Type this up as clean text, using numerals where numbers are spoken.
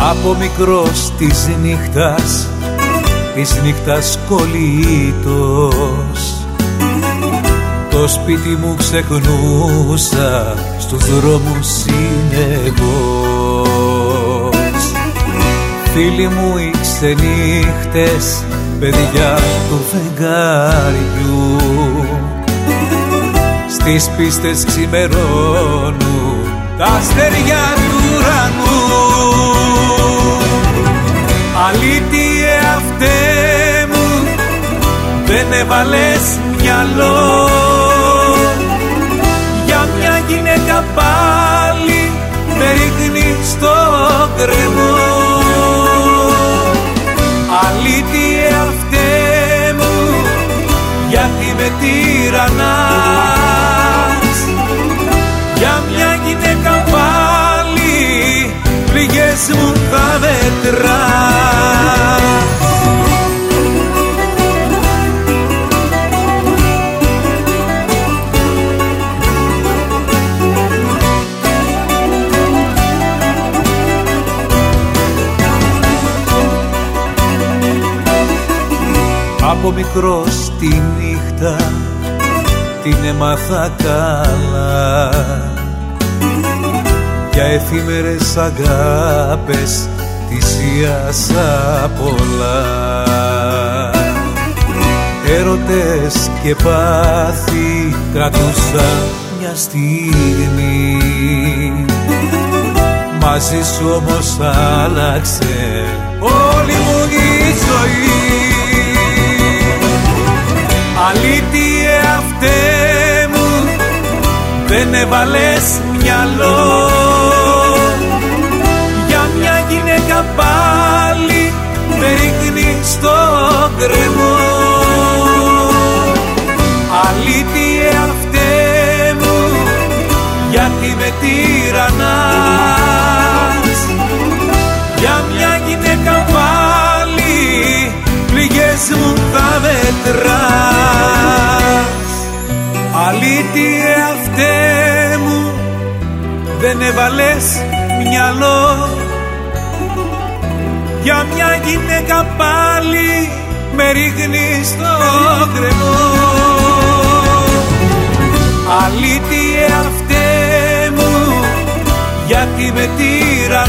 Από μικρός της νύχτας κολλήτος, το σπίτι μου ξεχνούσα στους δρόμους συνεχώς. Φίλοι μου οι ξενύχτες, παιδιά του φεγγαριού, στις πίστες ξημερώνουν τα αστέρια του ουρανού. Αλήθεια εαυτέ μου, δεν έβαλες μυαλό για μια γυναίκα πάλι με ρίχνει στο κρεμό. Αλήθεια εαυτέ μου, γιατί με τυραννάς, για μια γυναίκα πάλι πληγές μου θα μετράς. Από μικρός τη νύχτα την έμαθα καλά, για εφήμερες αγάπες θυσίασα πολλά. Έρωτες και πάθη κρατούσα μια στιγμή, μαζί σου όμως άλλαξε όλη μου η ζωή. Αλήθεια εαυτέ μου, δεν έβαλες μυαλό για μια γυναίκα πάλι με ρίχνει στο κρεμό. Αλήθεια εαυτέ μου, γιατί με τυραννάς, για μια γυναίκα πάλι πληγές μου θα μετράς. Αλήθεια εαυτέ μου, δεν έβαλες μυαλό για μια γυναίκα πάλι με ρίχνει στο κρεμό. Αλήθεια εαυτέ μου, γιατί με τυραννάς,